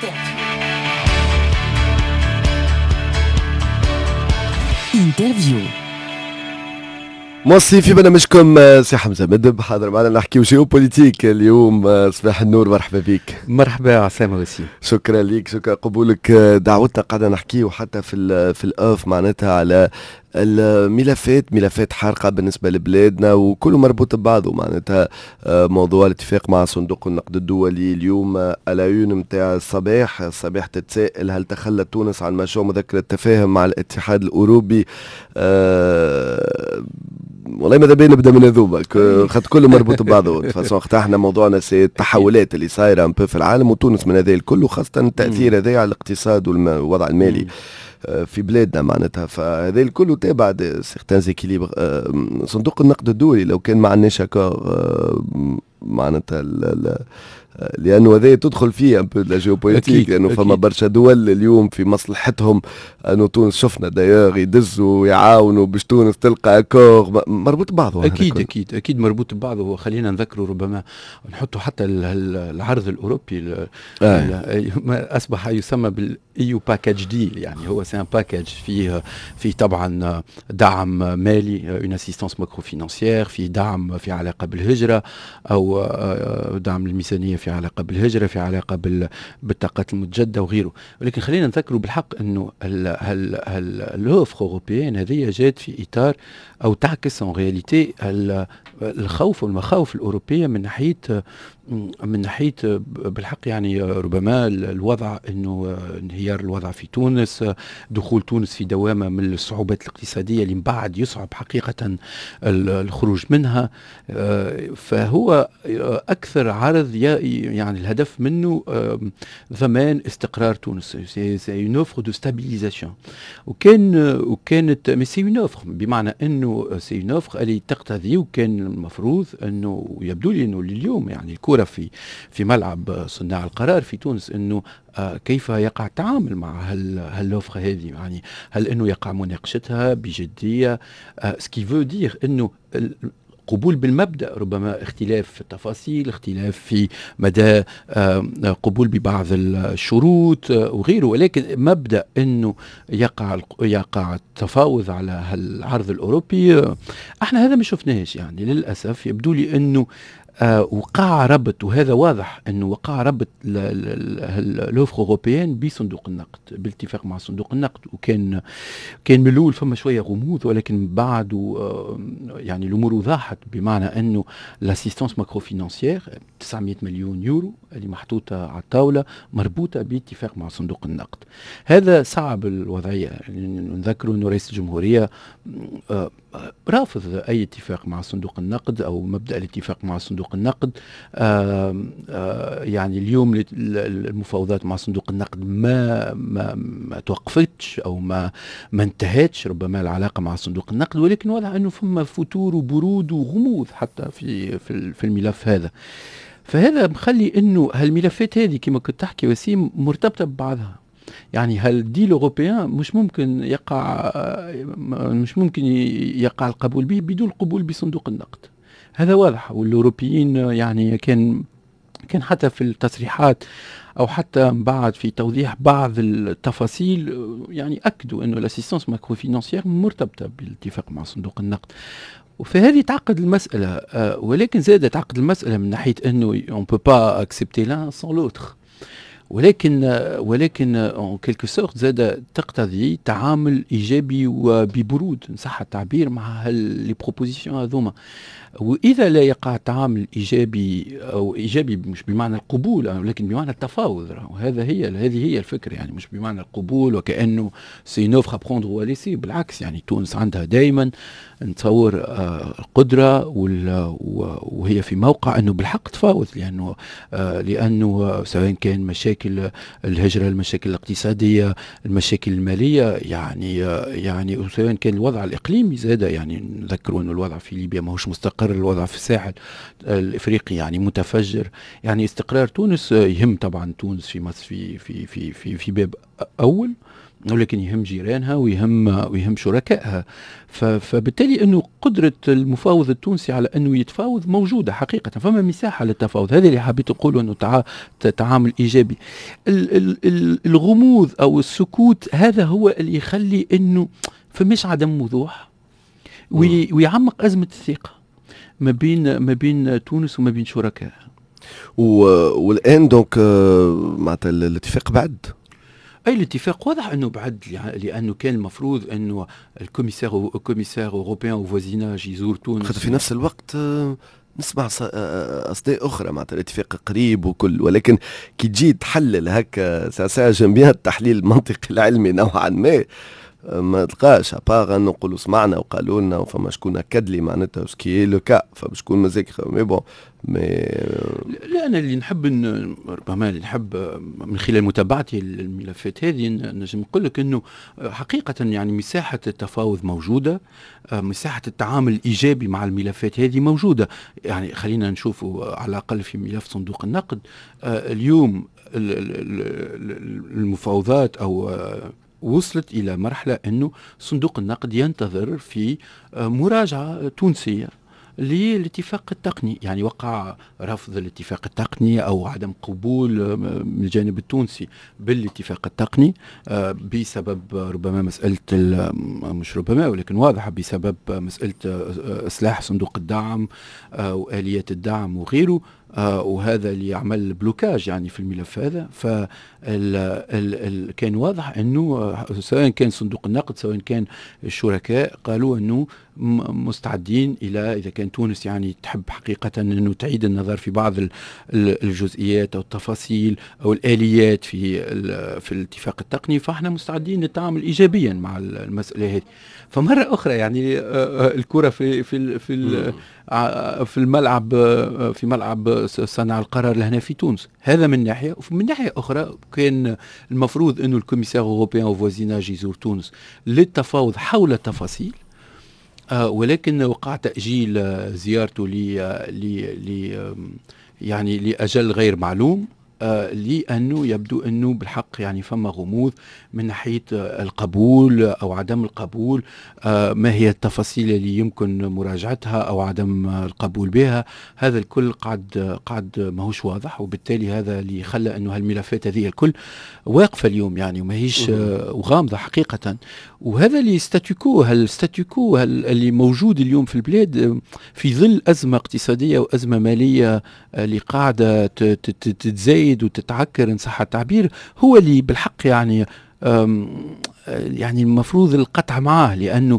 انترفيو. موصي في برنامجكم سي حمزة مدب حاضر معنا نحكيو جيوبوليتيك اليوم. صباح النور، مرحبا بك. مرحبا عسامة وسيم. شكرا ليك، شكرا قبولك دعوتنا. قاعدة نحكيو حتى في الأوف معناتها على ملفات حارقة بالنسبة لبلادنا وكله مربوط ببعضه. معناتها موضوع الاتفاق مع صندوق النقد الدولي اليوم على عيون متاع الصباح تتساءل هل تخلت تونس عن مشروع مذكرة التفاهم مع الاتحاد الأوروبي؟ والله ماذا بين نبدا من هذوما خاطر كله مربوط ببعضه. فاصون احنا موضوعنا سي التحولات اللي صايره في العالم وتونس من هذا الكل، وخاصه التاثير هذا على الاقتصاد والوضع المالي في بلادنا. معناتها فهذا الكل تابع سيغتان زيكيليبر. صندوق النقد الدولي لو كان ما عندناش معناتها لانه هذا تدخل فيه ان بو لا جيوبوليتيك، لانه فما برشا دول اليوم في مصلحتهم انه تونس شفنا دايوغ يدزوا يعاونوا باش تونس تلقى اكور مربوط ببعضه. اكيد مربوط ببعضه. وخلينا نذكروا ربما نحطوا حتى العرض الاوروبي ما اصبح يسمى بالايو باكاج ديل، يعني هو سي ان باكاج فيه طبعا دعم مالي، اون اسيستانس ماكرو فينانسيير، في دعم في علاقه بالهجره او دعم الميزانيه في علاقه بالهجره، في علاقه بالطاقات المتجدده وغيره. ولكن خلينا نذكروا بالحق انه لوفر اوروبيين هذه جات في اطار او تعكس ان رياليتي الخوف والمخاوف الاوروبيه من ناحيه بالحق، يعني ربما الوضع انه انهيار الوضع في تونس، دخول تونس في دوامه من الصعوبات الاقتصاديه اللي من بعد يصعب حقيقه الخروج منها. فهو اكثر عرض يعني الهدف منه ضمان استقرار تونس. سي اون اوفر دو ستابيليزاسيون، وكانت مي سي اون اوفر بمعنى انه سي اون اوفر اللي تقتضي، وكان المفروض انه يبدو لي انه اليوم يعني الكره في ملعب صناع القرار في تونس، انه كيف يقع التعامل مع هالوفر هذه، يعني هل انه يقع مناقشتها بجديه، سكي فو دير انه قبول بالمبدأ، ربما اختلاف في التفاصيل، اختلاف في مدى قبول ببعض الشروط وغيره، ولكن مبدأ انه يقع التفاوض على العرض الاوروبي احنا هذا ما شفناهش. يعني للاسف يبدو لي انه وقع ربط، وهذا واضح انه وقع ربط لوفر اوروبيين بصندوق النقد، بالاتفاق مع صندوق النقد. وكان من الاول فما شويه غموض، ولكن بعد يعني الامور وضحت، بمعنى انه لاسيستانس ماكرو فينانسيير 900 مليون يورو اللي محطوطه على الطاوله مربوطه باتفاق مع صندوق النقد. هذا صعب الوضعيه. نذكروا انه رئيس الجمهوريه رافض اي اتفاق مع صندوق النقد او مبدا الاتفاق مع صندوق النقد. يعني اليوم المفاوضات مع صندوق النقد ما توقفتش او ما انتهتش ربما العلاقه مع صندوق النقد، ولكن واضح انه فما فتور وبرود وغموض حتى في الملف هذا. فهذا مخلي انه هالملفات هذه كما كنت تحكي وسيم مرتبطه ببعضها. يعني هالديل اوروبيان مش ممكن يقع القبول به بدون القبول بصندوق النقد، هذا واضح. والاوروبيين يعني كان حتى في التصريحات او حتى بعد في توضيح بعض التفاصيل يعني اكدوا انه الاسيستانس ماكرو فينانسيير مرتبطه بالاتفاق مع صندوق النقد. وفهذه تعقد المساله، ولكن زاد تعقد المساله من ناحيه انه on peut pas accepter l'un sans l'autre. ولكن ان كيلكو سورت زاد تقتضي تعامل ايجابي وببرود ان صح التعبير مع لي بروبوزيسيون هذوما. واذا لا يقع تعامل ايجابي او ايجابي مش بمعنى القبول ولكن بمعنى التفاوض، هذه هي الفكره. يعني مش بمعنى القبول وكانه سي نوفر ابروندر وليسي، بالعكس. يعني تونس عندها دائما نتصور القدره وهي في موقع انه بالحق تفاوض، لانه سواء كان مشاكل الهجره، المشاكل الاقتصاديه، المشاكل الماليه، يعني وسواء كان الوضع الاقليمي زاد. يعني نذكروا انه الوضع في ليبيا ماهوش مستقر، الوضع في الساحل الافريقي يعني متفجر. يعني استقرار تونس يهم طبعا تونس في مصر في باب اول، ولكن يهم جيرانها ويهم شركائها. فبالتالي انه قدره المفاوض التونسي على انه يتفاوض موجوده حقيقه، فما مساحه للتفاوض. هذا اللي حبيت نقوله، انه تعامل ايجابي. الغموض او السكوت هذا هو اللي يخلي انه فمش عدم وضوح، ويعمق ازمه الثقه ما بين تونس وما بين شركائها. والان دونك معناتها الاتفاق بعد. اي الاتفاق واضح انه بعد، لانه كان المفروض انه الكوميسار اوروبيان او فوازيناج يزور تونس. في نفس الوقت نسمع اصداء اخرى معناتها الاتفاق قريب وكل، ولكن كي تجي تحلل هكا ساعة جنبها التحليل المنطقي العلمي نوعا ما تلقاش ابار انه نقولوا سمعنا وقالوا لنا وفما شكون اكد لي معناتها سكي لو كا، فبشكون مازال مي بون لا انا اللي نحب ربما اللي نحب من خلال متابعتي الملفات هذه نجم نقول لك انه حقيقه يعني مساحه التفاوض موجوده، مساحه التعامل الايجابي مع الملفات هذه موجوده. يعني خلينا نشوفوا على الاقل في ملف صندوق النقد اليوم المفاوضات او وصلت إلى مرحلة أنه صندوق النقد ينتظر في مراجعة تونسية للاتفاق التقني. يعني وقع رفض الاتفاق التقني أو عدم قبول من الجانب التونسي بالاتفاق التقني بسبب ربما مسألة مش ربما ولكن واضحة بسبب مسألة إصلاح صندوق الدعم وآليات الدعم وغيره، وهذا اللي يعمل بلوكاج يعني في الملف هذا. كان واضح أنه سواء كان صندوق النقد سواء كان الشركاء قالوا أنه مستعدين إلى إذا كان تونس يعني تحب حقيقة أنه تعيد النظر في بعض الجزئيات أو التفاصيل أو الآليات في الاتفاق التقني، فإحنا مستعدين للتعامل إيجابيا مع المسألة هذه. فمرة أخرى يعني الكرة في الملعب، في ملعب صانع القرار لهنا في تونس. هذا من ناحية. ومن ناحية أخرى كان المفروض أنه الكوميسار أوروبيان وفوازيناج يزور تونس للتفاوض حول التفاصيل، ولكن وقع تأجيل زيارته يعني لأجل غير معلوم، لأنه يبدو أنه بالحق يعني فما غموض من ناحية القبول أو عدم القبول، ما هي التفاصيل اللي يمكن مراجعتها أو عدم القبول بها. هذا الكل قاعد ماهوش واضح، وبالتالي هذا اللي خلى أنه هالملفات هذه الكل واقفة اليوم يعني وما هيش وغامضة حقيقة. وهذا اللي الستاتيكو اللي موجود اليوم في البلاد في ظل أزمة اقتصادية وأزمة مالية اللي قاعدة تتزايد وتتعكر إن صح التعبير، هو اللي بالحق يعني المفروض القطع معاه، لأنه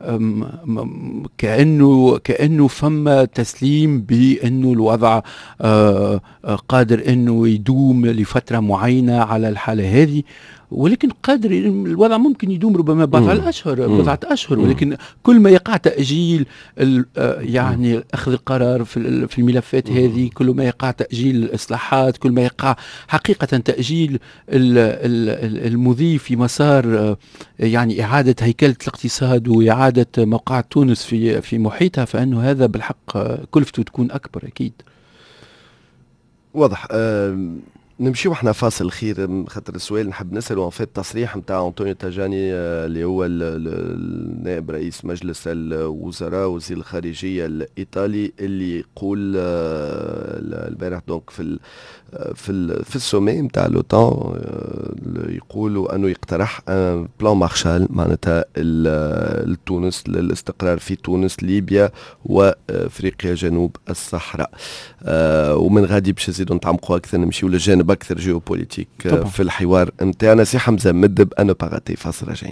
كأنه فما تسليم بأنه الوضع قادر أنه يدوم لفترة معينة على الحالة هذه، ولكن قادر الوضع ممكن يدوم ربما بضعة أشهر، ولكن كل ما يقع تأجيل يعني أخذ القرار في الملفات هذه، كل ما يقع تأجيل الإصلاحات، كل ما يقع حقيقة تأجيل المضي في مسار يعني إعادة هيكلة الاقتصاد وإعادة موقع تونس في محيطها، فإنه هذا بالحق كلفته تكون أكبر أكيد. واضح. نمشي وإحنا فاصل خير، خاطر السؤال نحب نسأله في التصريح متاع أنطونيو تاجاني اللي هو النائب رئيس مجلس الوزراء وزير الخارجية الإيطالي، اللي يقول البارح دونك في السومي متاع لوطان، يقولوا أنه يقترح بلان مارشال معناتها لتونس للاستقرار في تونس ليبيا وأفريقيا جنوب الصحراء. ومن غادي باش نزيدوا نتعمقوا أكثر نمشيو للجانب أكثر جيوبوليتيك في الحوار نتاعنا. سي حمزة مدب أنا باغاتي فاصل راجعين.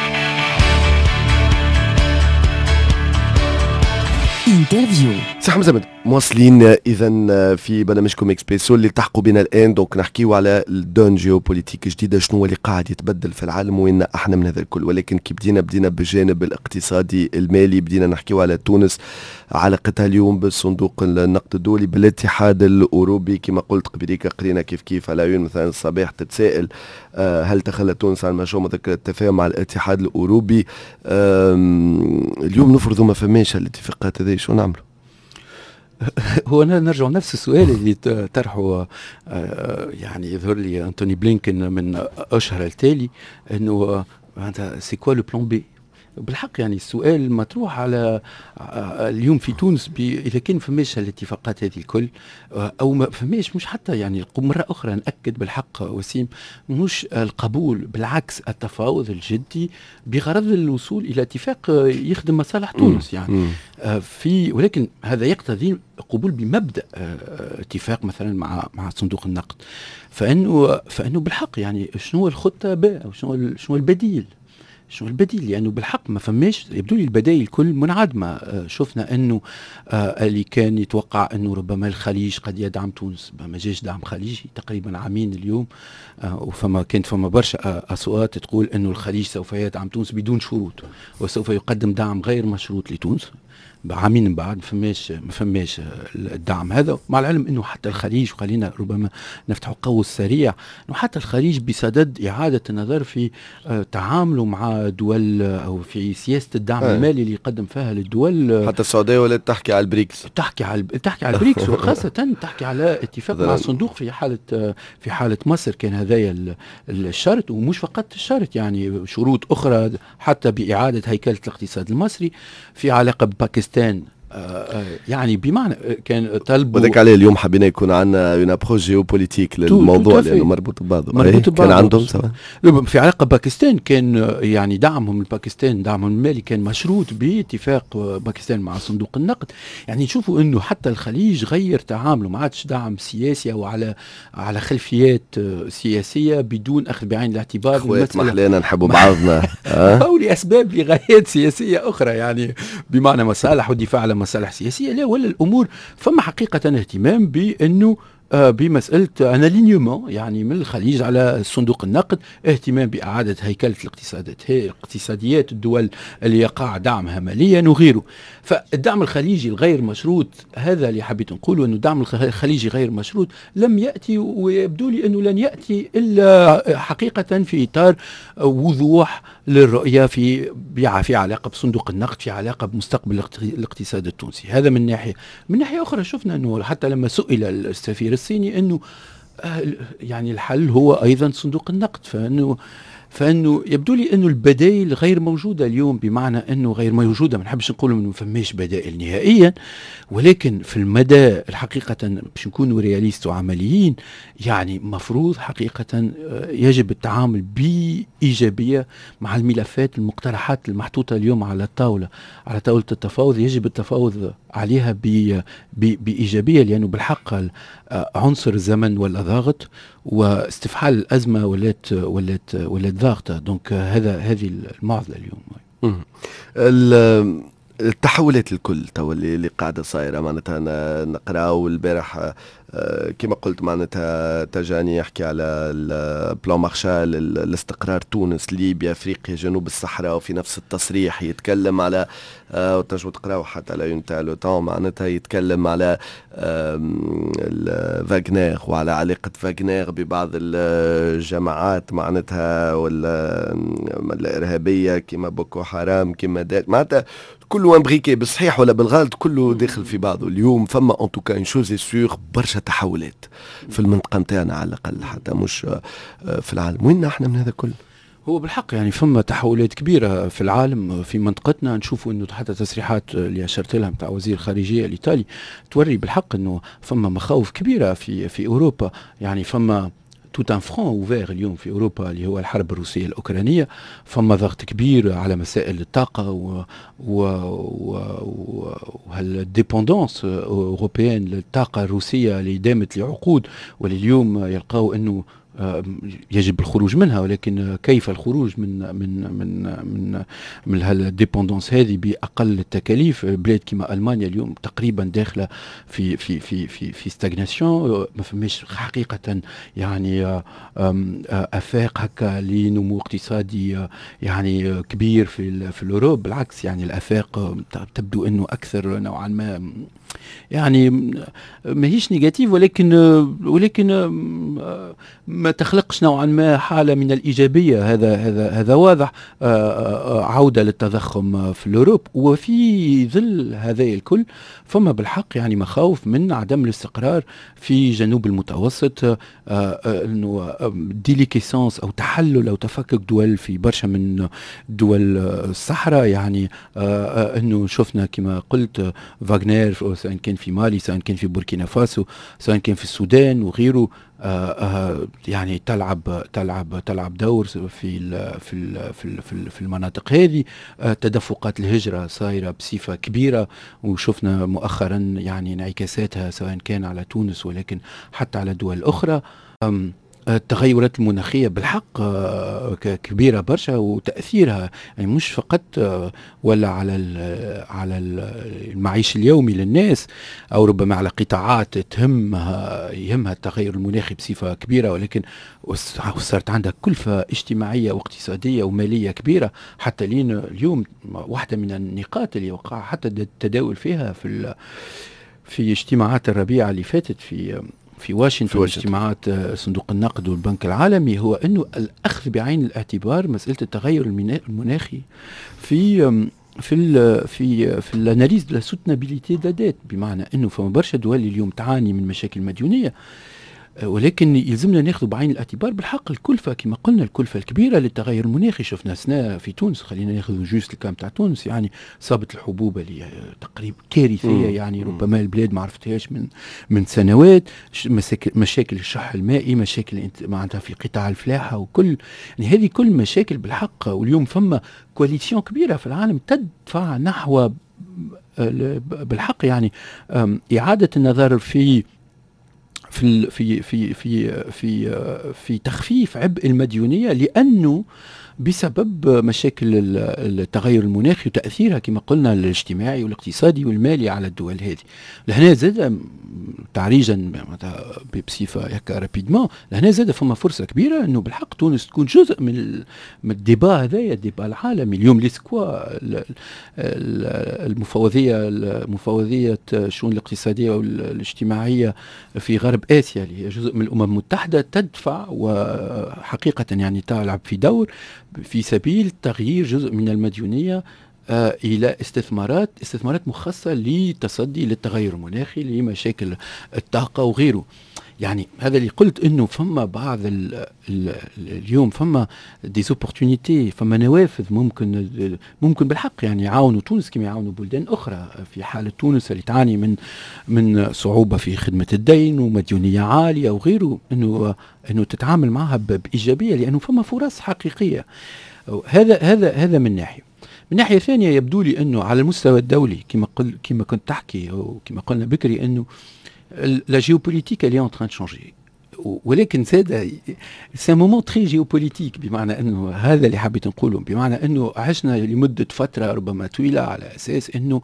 انترفيو سي حمزة مدب مواصلين إذا في برنامجكم إكسبريسو اللي تحقوا بنا الآن. دونك نحكيو على الدون جيوبوليتيك جديدة، شنو اللي قاعد يتبدل في العالم وين احنا من هذا الكل. ولكن كي بدينا بالجانب الاقتصادي المالي، بدينا نحكيو على تونس، علاقتها اليوم بالصندوق النقد الدولي، بالاتحاد الأوروبي. كما قلت قبليك قرينا كيف على عيون مثلا الصباح تتساءل هل تخلت تونس عن مشروع مذكرة التفاهم مع الاتحاد الأوروبي. اليوم نفرضوا ما فماش الاتفاقات هذه، شو نعملوا؟ هو أنا نرجع نفس السؤال اللي طرحه يعني يظهر لي أنتوني بلينكن من أشهر التالي، أنه هذا سي كوا لو بلان بي. بالحق يعني السؤال مطروح على اليوم في تونس إذا كان فماش الاتفاقات هذه الكل أو ما فماش، مش حتى يعني مرة أخرى نأكد بالحق وسيم، مش القبول، بالعكس التفاوض الجدي بغرض الوصول إلى اتفاق يخدم مصالح تونس يعني ولكن هذا يقتضي قبول بمبدأ اتفاق مثلا مع صندوق النقد. فإنه بالحق يعني شنو الخطة باء أو شنو البديل؟ شنو البديل؟ لأنه بالحق ما فماش، يبدو لي البدائل الكل منعدمة. شفنا أنه اللي كان يتوقع أنه ربما الخليج قد يدعم تونس، ما جاش دعم خليجي تقريبا عامين اليوم، كانت فما برشا أصوات تقول أنه الخليج سوف يدعم تونس بدون شروط وسوف يقدم دعم غير مشروط لتونس. عامين من بعد ما فماش الدعم هذا، مع العلم انه حتى الخليج، وخلينا ربما نفتح قوس سريع، انه حتى الخليج بصدد اعاده النظر في تعامله مع دول او في سياسه الدعم المالي اللي يقدم فيها للدول. حتى السعوديه ولا تحكي على البريكس، تحكي على البريكس، وخاصه تحكي على اتفاق مع الصندوق في حاله مصر. كان هذايا الشرط، ومش فقط الشرط، يعني شروط اخرى حتى باعاده هيكله الاقتصاد المصري في علاقه بباكستان. يعني بمعنى كان طلبوا، وذاك عليه اليوم حبينا يكون عندنا اون ابروش جيوبوليتيك للموضوع لانه مربوط ببعضه. كان عندهم في علاقه باكستان، كان يعني دعمهم لباكستان، دعمهم المالي كان مشروط باتفاق باكستان مع صندوق النقد. يعني نشوفوا انه حتى الخليج غير تعامله، ما عادش دعم سياسي او على خلفيات سياسيه بدون اخذ بعين الاعتبار اخوات محلينا نحبوا بعضنا او لاسباب لغايات سياسيه اخرى، يعني بمعنى مصالح ودفاع على مصالح سياسية. لا، ولا الأمور فما حقيقة اهتمام بأنه بمسألة أنالينيومون يعني من الخليج على صندوق النقد، اهتمام بإعادة هيكلة اقتصاديات الدول اللي يقع دعمها ماليا وغيره. فالدعم الخليجي الغير مشروط هذا اللي حبيت نقوله، أنه الدعم الخليجي غير مشروط لم يأتي، ويبدو لي أنه لن يأتي إلا حقيقة في إطار وضوح للرؤية في علاقة بصندوق النقد، في علاقة بمستقبل الاقتصاد التونسي. هذا من ناحية أخرى شفنا أنه حتى لما سئل السفير الصيني أنه يعني الحل هو أيضا صندوق النقد، فانه يبدو لي انه البدائل غير موجوده اليوم، بمعنى انه غير موجوده، ما نحبش نقول انه ما فماش بدائل نهائيا، ولكن في المدى الحقيقه باش نكونوا رياليست وعمليين، يعني مفروض حقيقه يجب التعامل بايجابيه مع الملفات، المقترحات المحطوطه اليوم على طاوله التفاوض، يجب التفاوض عليها بايجابيه، لانه بالحق عنصر الزمن ولا ضاغط، واستفحال الازمه ولات ضاغطه. دونك هذه المعضله اليوم. التحولات الكل تو اللي قاعده صايره، معناتها نقراو البارح كما قلت معناتها تجاني يحكي على البلان مارشال، الاستقرار تونس، ليبيا، افريقيا، جنوب الصحراء، وفي نفس التصريح يتكلم على وتنجموا تقراو حتى على يوم تاع لو طون، معناتها يتكلم على فاغنير وعلى علاقه فاغنير ببعض الجماعات معناتها ولا الارهابيه كما بوكو حرام كما داك، معناتها كله امبريكي بالصحيح ولا بالغلط، كله داخل في بعضه. اليوم فما ان توكا ان شوز سور برشا تحولات في المنطقه نتاعنا على الاقل، حتى مش في العالم. وين احنا من هذا كله؟ هو بالحق يعني فما تحولات كبيرة في العالم، في منطقتنا نشوفوا انه حتى تصريحات اللي اشرت لها نتاع وزير الخارجية الايطالي توري بالحق انه فما مخاوف كبيرة في اوروبا. يعني فما توت ان فرون اوفير اليوم في اوروبا اللي هو الحرب الروسية الاوكرانية، فما ضغط كبير على مسائل الطاقة وهالديبوندونس اوروبيان للطاقة الروسية اللي دامت لعقود، واللي اليوم يلقاو انه يجب الخروج منها، ولكن كيف الخروج من هالديبوندونس هذه باقل التكاليف؟ بلاد كما المانيا اليوم تقريبا داخله في ستاغناسيون، ما فماش حقيقه يعني افاق هكا لنمو اقتصادي يعني كبير في الاوروب. بالعكس يعني الافاق تبدو انه اكثر نوعا ما يعني ماهيش نيجاتيف، ولكن ما تخلقش نوعا ما حالة من الإيجابية. هذا واضح. عودة للتضخم في الأوروب، وفي ظل هذا الكل فما بالحق يعني مخاوف من عدم الاستقرار في جنوب المتوسط، انه ديليكيسانس او تحلل او تفكك دول في برشا من دول الصحراء. يعني انه شفنا كما قلت فاغنير، سواء كان في مالي، سواء كان في بوركينا فاسو، سواء كان في السودان وغيره، يعني تلعب دور في المناطق هذه. تدفقات الهجرة صايرة بصفة كبيرة، وشفنا مؤخرا يعني انعكاساتها سواء كان على تونس ولكن حتى على دول أخرى. التغيرات المناخية بالحق كبيرة برشا، وتأثيرها يعني مش فقط ولا على المعيش اليومي للناس، أو ربما على قطاعات يهمها التغير المناخي بصفة كبيرة، ولكن صارت عندها كلفة اجتماعية واقتصادية ومالية كبيرة. حتى لين اليوم واحدة من النقاط اللي وقع حتى التداول فيها في اجتماعات الربيع اللي فاتت في واشنطن، اجتماعات صندوق النقد والبنك العالمي، هو انه الاخذ بعين الاعتبار مساله التغير المناخي في الاناليز دو لا سوتنابيليتي دادات، بمعنى انه فما برشا دول اليوم تعاني من مشاكل مديونيه، ولكن يلزمنا ناخذ بعين الاعتبار بالحق الكلفه، كما قلنا الكلفه الكبيره للتغير المناخي. شفنا سنة في تونس، خلينا ناخذ جوست الكام تاع تونس، يعني صابت الحبوب اللي تقريبا كارثيه، يعني ربما البلاد ما عرفتهاش من سنوات. مشاكل الشح المائي، مشاكل معناتها في قطاع الفلاحه، وكل يعني هذه كل مشاكل بالحق. واليوم فما كواليسيون كبيره في العالم تدفع نحو بالحق يعني اعاده النظر في تخفيف عبء المديونية، لأنه بسبب مشاكل التغير المناخي وتأثيرها كما قلنا الاجتماعي والاقتصادي والمالي على الدول هذه. لهنا زاد تعريجا بصفة هكا رابيدمون، لهنا زاد فما فرصة كبيرة انه بالحق تونس تكون جزء من الديبا هذايا، الديبا العالمي اليوم. ليسكوا المفوضية الشؤون الاقتصادية والاجتماعية في غرب آسيا اللي هي جزء من الأمم المتحدة تدفع وحقيقة يعني تلعب في دور في سبيل تغيير جزء من المديونية إلى استثمارات مخصصة لتصدي للتغير المناخي، لمشاكل الطاقة وغيره. يعني هذا اللي قلت انه فما بعض اليوم فما ديزوبورتونيتي، فما نوافذ ممكن بالحق يعني يعاونوا تونس كما يعاونوا بلدان اخرى. في حالة تونس اللي تعاني من صعوبة في خدمة الدين ومديونية عالية وغيره، انه تتعامل معها بإيجابية، لانه فما فرص حقيقية. هذا من ناحية ثانية يبدو لي انه على المستوى الدولي كما كنت تحكي وكما قلنا بكري، انه la géopolitique elle est en train de changer، ولكن زاد سي مومون تري جيوبوليتيك، بمعنى انه هذا اللي حبيت نقوله، بمعنى انه عشنا لمده فتره ربما طويله على اساس انه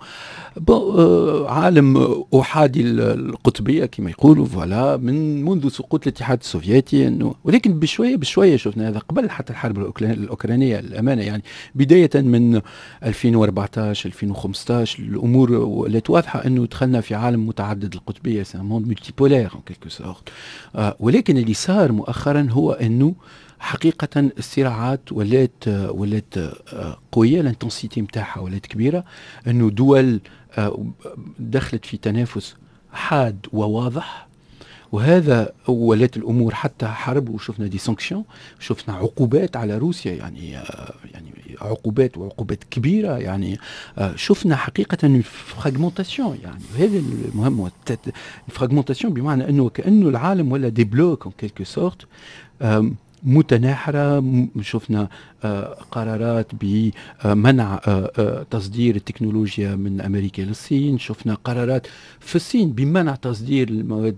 عالم احادي القطبيه كما يقولوا فوالا منذ سقوط الاتحاد السوفيتي، انه ولكن بشويه شفنا هذا قبل حتى الحرب الاوكرانيه الامانه، يعني بدايه من 2014 2015 الامور ولات واضحه انه دخلنا في عالم متعدد القطبيه، سي موند مولتيبولير ان كيلكو سورت. ولكن اللي صار مؤخرا هو انه حقيقة الصراعات ولات قوية، الانتنسيتي متاعها ولات كبيرة، انه دول دخلت في تنافس حاد وواضح، وهذا ولات الامور حتى حرب، وشفنا دي سانكسيون، شفنا عقوبات على روسيا، يعني عقوبات كبيره، يعني شفنا حقيقه فراغمونتاسيون، يعني وهذا المهم، الفراغمونتاسيون بمعنى انه كانه العالم ولا دي بلوك ان كيلكو سورت متناحرة. شفنا قرارات بمنع تصدير التكنولوجيا من أمريكا للصين، شفنا قرارات في الصين بمنع تصدير المواد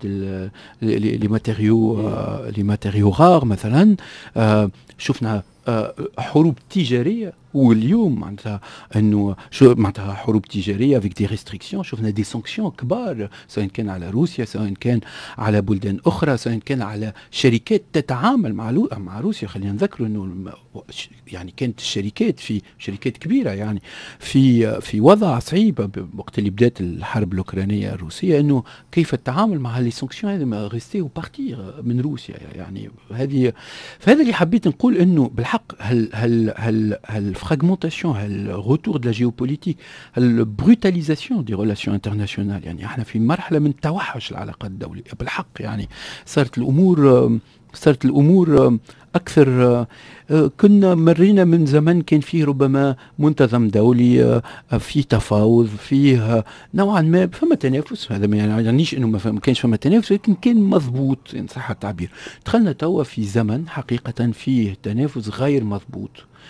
لماتيريو غار مثلا، شفنا حروب تجارية، واليوم معناتها انه معناتها حروب تجاريه avec des restrictions، شفنا دي سانكسيون كبار سواء كان على روسيا، سواء كان على بلدان اخرى، سواء كان على شركات تتعامل مع روسيا. خلينا نذكروا انه يعني كانت الشركات في شركات كبيرة يعني في وضع صعيب وقت اللي بدات الحرب الأوكرانية الروسية، أنه كيف التعامل مع لي سانكسيون هذه ما غيستي وبارتير من روسيا يعني. فهذا اللي حبيت نقول أنه بالحق الفراغمونتاسيون، الروتور دو لا جيوبوليتيك، البروتاليزاسيون دي ريلاسيون انترناسيونال، يعني احنا في مرحلة من توحش العلاقات الدولية بالحق. يعني صارت الأمور أكثر. كنا مرينا من زمن كان فيه ربما منتظم دولي، فيه تفاوض، فيه نوعا ما فما تنافس. هذا ما يعنيش أنه ما كانش فما تنافس، لكن كان مضبوط إن صح التعبير. دخلنا توا في زمن حقيقة فيه تنافس غير مضبوط،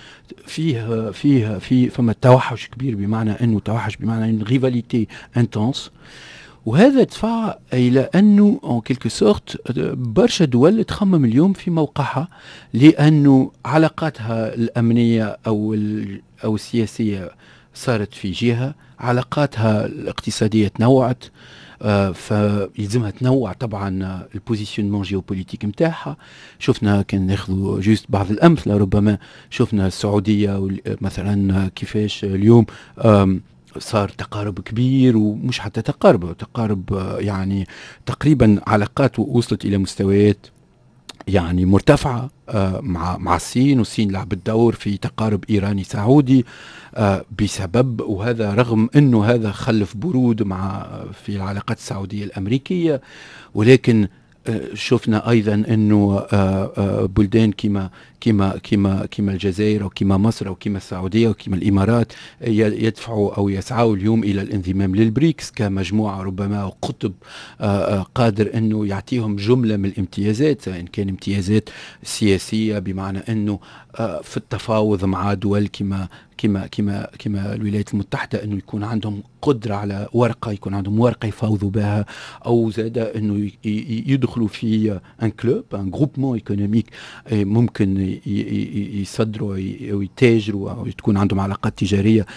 فما توحش كبير، بمعنى أنه ريفاليتي انتنس. وهذا دفع إلى أنه en quelque sorte برشا دول تخمم اليوم في موقعها، لأنه علاقاتها الأمنية أو السياسية صارت في جهة، علاقاتها الاقتصادية تنوعت، فيلزمها تنوع طبعا البوزيشنمون جيوبوليتيك متاعها. شفنا كان ناخذوا جوست بعض الأمثلة، ربما شفنا السعودية مثلا كيفاش اليوم صار تقارب كبير، ومش حتى تقارب يعني تقريبا علاقات وصلت إلى مستويات يعني مرتفعة مع الصين، والصين لعبت دور في تقارب إيراني سعودي بسبب، وهذا رغم أنه هذا خلف برود في العلاقات السعودية الأمريكية. ولكن شفنا أيضا أنه بلدان كما الجزائر أو كما مصر أو كما السعودية أو كما الإمارات يدفعوا أو يسعوا اليوم إلى الانضمام للبريكس كمجموعة ربما قطب قادر أنه يعطيهم جملة من الامتيازات، سواء يعني كان امتيازات سياسية بمعنى أنه في التفاوض مع دول كما الولايات المتحدة أنه يكون عندهم قدرة على ورقة، يكون عندهم ورقة يفاوضوا بها، أو زاد أنه يدخلوا في ان كلوب ان جروبمون ايكونوميك ممكن يصدروا ويتاجروا أو تكون عندهم علاقات تجارية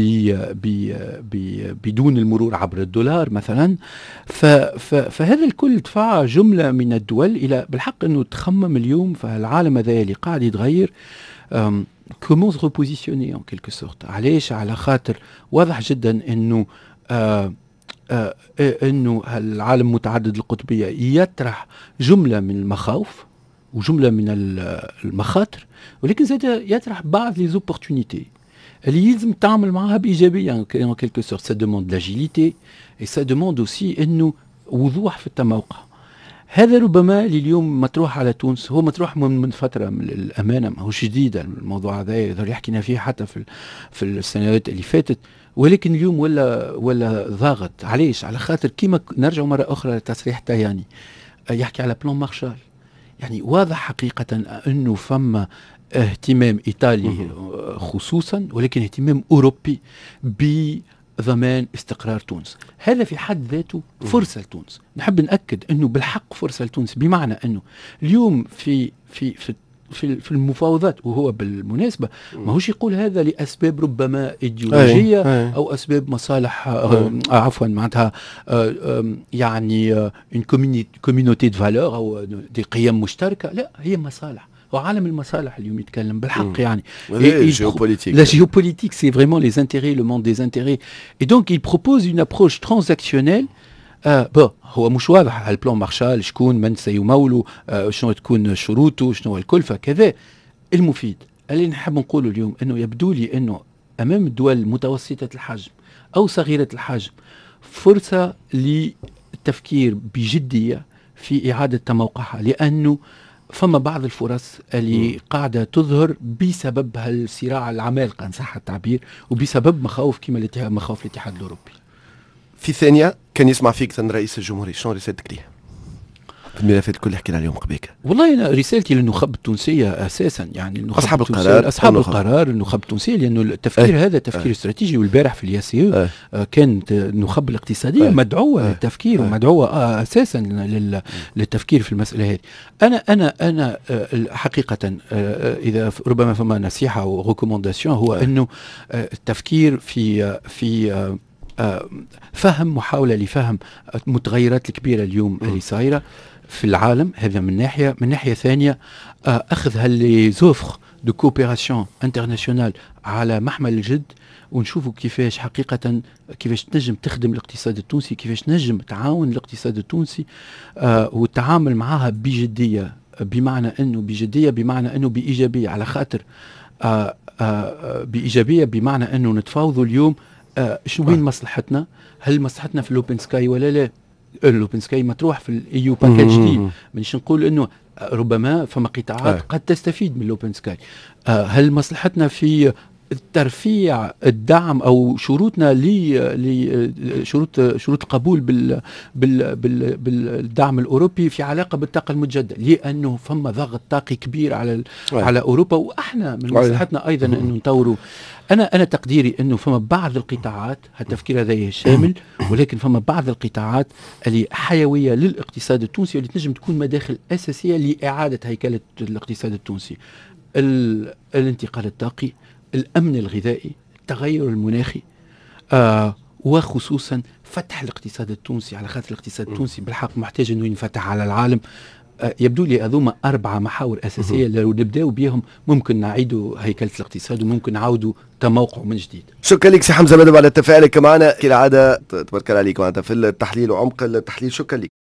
بدون المرور عبر الدولار مثلا. فهذا الكل دفع جملة من الدول إلى بالحق أنه تخمم اليوم فالعالم هذا اللي قاعد يتغير comment se repositionner en quelque sorte. علاش؟ على خاطر واضح جدا انه انه العالم متعدد القطبية يطرح جملة من المخاوف وجملة من المخاطر، ولكن زاد يطرح بعض les opportunités اللي يلزم تعمل معها بإيجابية en quelque sorte. Ça demande l'agilité et ça demande aussi انه وضوح في التموقع. هذا ربما اليوم مطروح على تونس، هو مطروح من فترة من الأمانة، ما هوش جديد الموضوع هذا، يقدر يحكينا فيه حتى في السنوات اللي فاتت، ولكن اليوم ولا ضاغط. علاش؟ على خاطر كيما نرجع مرة أخرى لتصريح تاياني يحكي على بلان مارشال. يعني واضح حقيقة أنه فما اهتمام إيطالي خصوصا، ولكن اهتمام أوروبي ضمان استقرار تونس. هذا في حد ذاته فرصة لتونس. نحب نأكد أنه بالحق فرصة لتونس، بمعنى أنه اليوم في المفاوضات، وهو بالمناسبة ما هوش يقول هذا لأسباب ربما إيديولوجية أو أسباب مصالح عفوا معناتها يعني كوميونيتي دو فالور أو دي قيم مشتركة، لا، هي مصالح. وعالم المصالح اليوم يتكلم بالحق يعني. La géopolitique, c'est vraiment les intérêts, le monde des intérêts. Et donc, il propose une approche transactionnelle. هو مش واضح هالبلان مارشال شكون من سيمولوا، شنو تكون شروطه، شنو الكلفة كذا. المفيد اللي نحب نقوله اليوم أنه يبدو لي أنه أمام الدول متوسطة الحجم أو صغيرة الحجم فرصة للتفكير بجدية في إعادة تموقعها، لأنه فما بعض الفرص اللي قاعدة تظهر بسبب هالصراع العمالقة إن صح التعبير، وبسبب مخاوف كما مخاوف الاتحاد الأوروبي. في ثانية كان يسمع فيك ثاني رئيس الجمهورية، شنو رسالتك ليه؟ في الملفات الكل حكينا اليوم قبيك. والله أنا رسالتي للنخب التونسية أساسا، يعني أصحاب القرار النخب التونسية، لأنه التفكير هذا تفكير استراتيجي. والبارح في الياسيو كانت النخب الاقتصادية مدعوة للتفكير ومدعوة أساسا للتفكير في المسألة هذه. أنا حقيقة إذا ربما فما نصيحة أو ريكومونداسيون هو أنه التفكير في فهم، محاولة لفهم المتغيرات الكبيرة اليوم اللي صايرة في العالم، هذا من ناحية ثانية أخذ هاللي زوفر دو كوبيراسيون انترناسيونال على محمل الجد، ونشوفوا كيفاش حقيقة كيفاش تنجم تخدم الاقتصاد التونسي، كيفاش تنجم تعاون الاقتصاد التونسي والتعامل معها بجدية، بمعنى أنه بإيجابية، على خاطر بإيجابية بمعنى أنه نتفاوضوا اليوم شنو وين مصلحتنا، هل مصلحتنا في الأوبن سكاي ولا لا. الأوبن سكاي مطروح في الإيو باكاج دي، مانيش نقول أنه ربما فما قطاعات قد تستفيد من الأوبن سكاي. هل مصلحتنا في ترفيع الدعم او شروطنا شروط القبول بالدعم الاوروبي في علاقه بالطاقه المتجدده، لانه فما ضغط طاقي كبير على اوروبا، واحنا من مصلحتنا ايضا انه نطوروا. انا تقديري انه فما بعض القطاعات، التفكير هذا شامل، ولكن فما بعض القطاعات اللي حيويه للاقتصاد التونسي واللي تنجم تكون مداخل اساسيه لاعاده هيكله الاقتصاد التونسي. الانتقال الطاقي، الأمن الغذائي، التغير المناخي، وخصوصا فتح الاقتصاد التونسي، على خاطر الاقتصاد التونسي بالحق محتاج أنه ينفتح على العالم. يبدو لي أذوما 4 محاور أساسية لو نبداو بهم ممكن نعيدوا هيكلة الاقتصاد وممكن نعودوا تموقعه من جديد. شكرا لك سي حمزة مدب على تفاعلك معنا كالعادة، تبارك الله عليك معناتها في التحليل وعمق التحليل. شكرا لك.